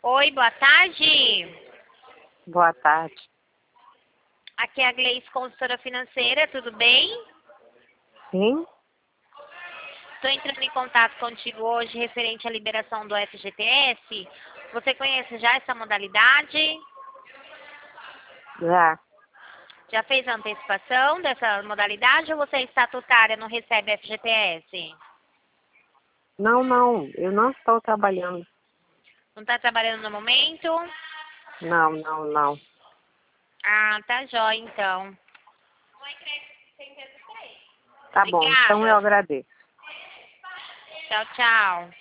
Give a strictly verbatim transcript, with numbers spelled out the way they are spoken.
Oi, boa tarde. Boa tarde. Aqui é a Gleice, consultora financeira, tudo bem? Sim? Estou entrando em contato contigo hoje referente à liberação do F G T S. Você conhece já essa modalidade? Já. Já fez a antecipação dessa modalidade ou você é estatutária, não recebe F G T S? Não, não. Eu não estou trabalhando. Não está trabalhando no momento? Não, não, não. Ah, tá jóia então. Tá bom. Então eu Obrigada. agradeço. Tchau, tchau.